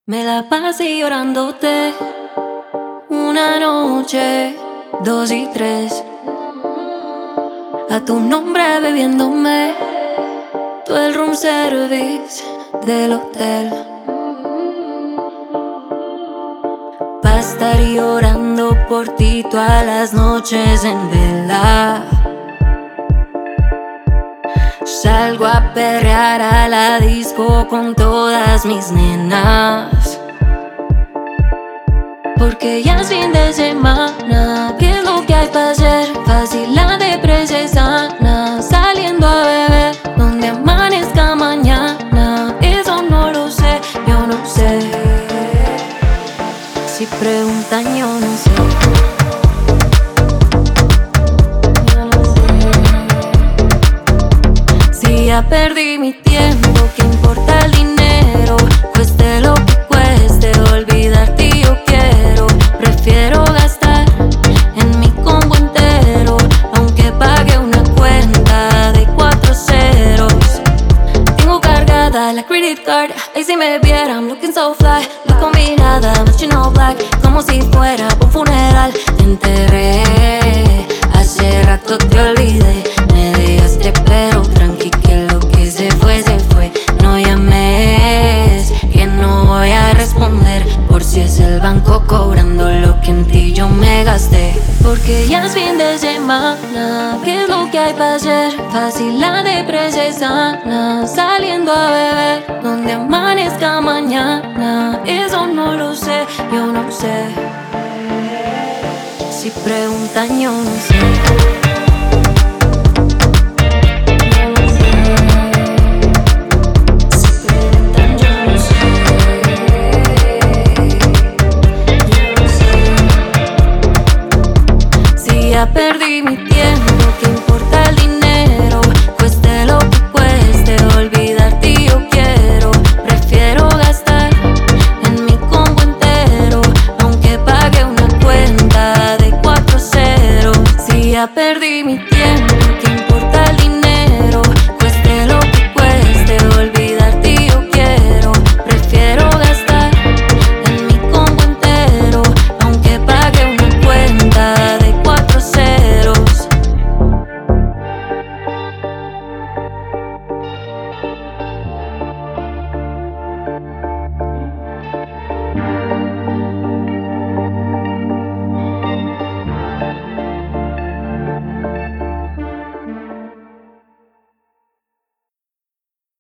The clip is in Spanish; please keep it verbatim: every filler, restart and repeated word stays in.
Me la pasé llorándote una noche, dos y tres. A tu nombre bebiéndome todo el room service del hotel. Pa' estar llorando por ti todas las noches en vela. Salgo a perrear a la disco con todas mis nenas, porque ya es fin de semana. ¿Qué es lo que hay para hacer? Fácil, la depresión es sana. Saliendo a beber donde amanezca mañana. Eso no lo sé, yo no sé. Si preguntan yo no sé. Ya perdí mi tiempo, ¿qué importa el dinero? Cueste lo que cueste, olvidarte yo quiero. Prefiero gastar en mi combo entero, aunque pague una cuenta de cuatro ceros. Tengo cargada la credit card, ahí si me viera, I'm looking so fly. Muy combinada, matching all black, como si fuera un funeral. Te enterré, hace rato te olvidé. Me dejaste pero tranqui que lo que se fue, se fue. No llames, que no voy a responder por si es el banco cobrando lo que en ti yo me gasté. Porque ya es fin de semana, ¿qué es lo que hay para hacer? Fácil, la depresión es sana. Saliendo a beber donde amanezca mañana. Eso no lo sé, yo no sé. Si preguntan yo no sé. Ya perdí